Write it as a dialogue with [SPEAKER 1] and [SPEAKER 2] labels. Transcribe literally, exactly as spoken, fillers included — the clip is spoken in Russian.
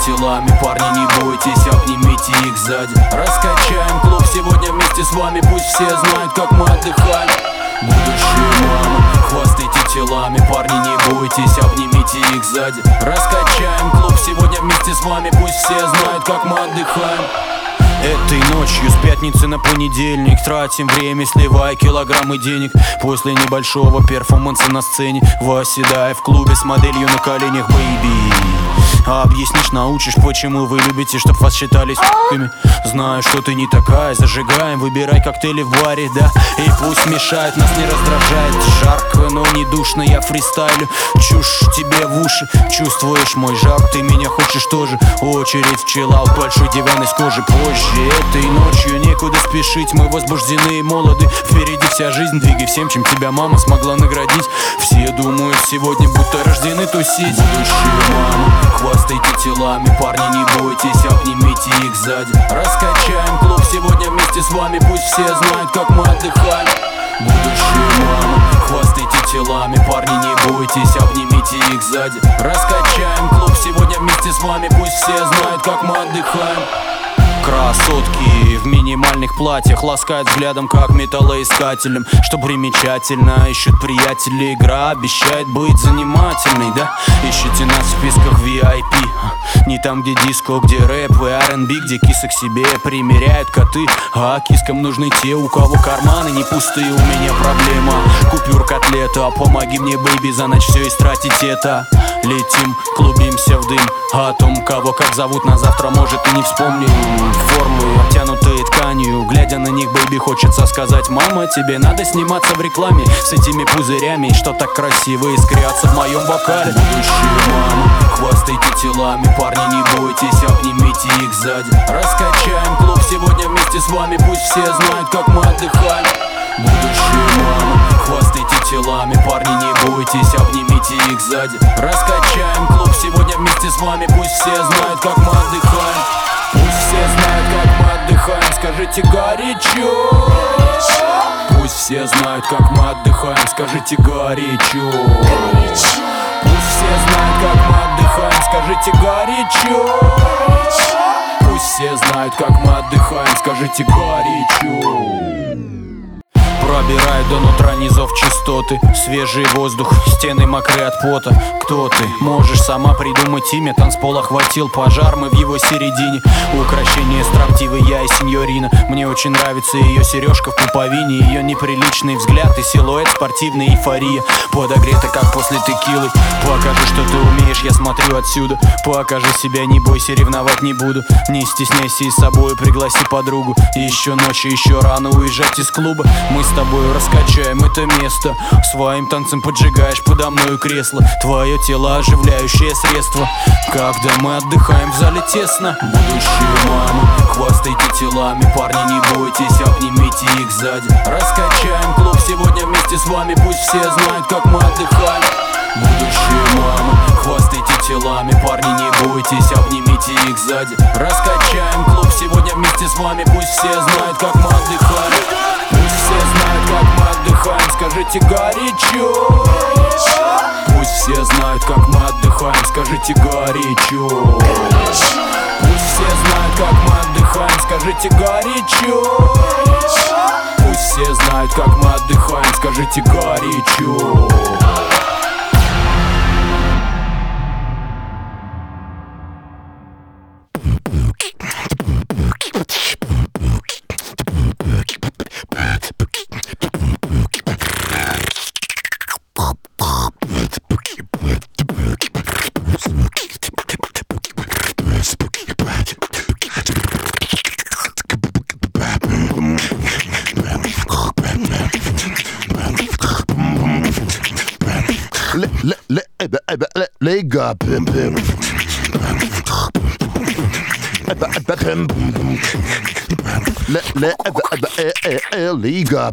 [SPEAKER 1] телами, парни, не бойтесь, обнимите их сзади. Раскачаем клуб сегодня вместе с вами, пусть все знают, как мы отдыхаем. Будущие мамы, хвастайте телами, парни, не бойтесь, обнимите их сзади. Раскачаем клуб сегодня вместе с вами, пусть все знают, как мы отдыхаем. Этой ночью с пятницы на понедельник тратим время, сливая килограммы денег. После небольшого перформанса на сцене восседая в клубе с моделью на коленях, бэйби. А объяснишь, научишь, почему вы любите, чтоб вас считали с***ками. Знаю, что ты не такая, зажигаем, выбирай коктейли в баре, да. И пусть мешает, нас не раздражает. Жарко, но не душно, я фристайлю. Чушь тебе в уши, чувствуешь мой жар, ты меня хочешь тоже. Очередь в чиллаут, большой диван из кожи позже. Этой ночью некуда спешить, мы возбуждены и молоды. Впереди вся жизнь, двигай всем, чем тебя мама смогла наградить. Все думают сегодня, будто рождены тусить. Будущие мамы, хвастайте телами, парни, не бойтесь, обнимите их сзади. Раскачаем клуб сегодня вместе с вами, пусть все знают, как мы отдыхаем. Будущие мамы, хвастайте телами, парни, не бойтесь, обнимите их сзади. Раскачаем клуб сегодня вместе с вами, пусть все знают, как мы отдыхаем. Красотки в минимальных платьях ласкают взглядом, как металлоискателем. Что примечательно, ищут приятели. Игра обещает быть занимательной, да? Ищите нас в списках ви ай пи. Не там, где диско, где рэп и ар энд би, где кисы к себе примеряют коты. А кискам нужны те, у кого карманы не пустые. У меня проблема, купюр котлета. Помоги мне, бэйби, за ночь все истратить это. Летим, клубимся в дым. О том, кого как зовут, на завтра, может, и не вспомню. Формы, обтянутые тканью. Глядя на них, бэйби, хочется сказать: мама, тебе надо сниматься в рекламе с этими пузырями, что так красиво искрятся в моем бокале. Будущие мамы, хвастайте телами, парни, не бойтесь, обнимите их сзади. Раскачаем клуб сегодня вместе с вами, пусть все знают, как мы отдыхаем. Будущие мамы, хвастайте телами, парни, не бойтесь, обнимите их сзади. Раскачаем клуб сегодня вместе с вами, пусть все знают, как мы отдыхаем. Пусть все знают, как мы отдыхаем, скажите горячо. Пусть все знают, как мы отдыхаем, скажите горячо. Пусть все знают, как мы отдыхаем, скажите горячо. Пусть все знают, как мы отдыхаем, скажите горячо. Пробирает до нутра низов частоты, свежий воздух, стены мокрые от пота. Кто ты? Можешь сама придумать имя. Танцпол охватил пожар, мы в его середине. Украшение строптивой я и сеньорина. Мне очень нравится ее сережка в пуповине, ее неприличный взгляд и силуэт, спортивная эйфория. Подогрета, как после текилы. Покажи, что ты умеешь, я смотрю отсюда. Покажи себя, не бойся, ревновать не буду. Не стесняйся и с собой пригласи подругу. Еще ночью, еще рано уезжать из клуба. Мы с тобой раскачаем это место. Своим танцем поджигаешь подо мною кресло. Твое тело оживляющее средство. Когда мы отдыхаем в зале тесно. Будущие мамы, хвастайте телами, парни, не бойтесь, обнимите их сзади. Раскачаем клуб сегодня вместе с вами, пусть все знают, как мы отдыхаем. Будущие мамы, хвастайте телами, парни, не бойтесь, обнимите их сзади. Раскачаем клуб сегодня вместе с вами, пусть все знают, как мы отдыхаем. Пусть все знают, как мы отдыхаем, скажите горячо. Пусть все знают, как мы отдыхаем, скажите горячо. Пусть все знают, как мы отдыхаем, скажите горячо. Пусть все знают, как мы отдыхаем, скажите горячо.
[SPEAKER 2] Liga pim pim Liga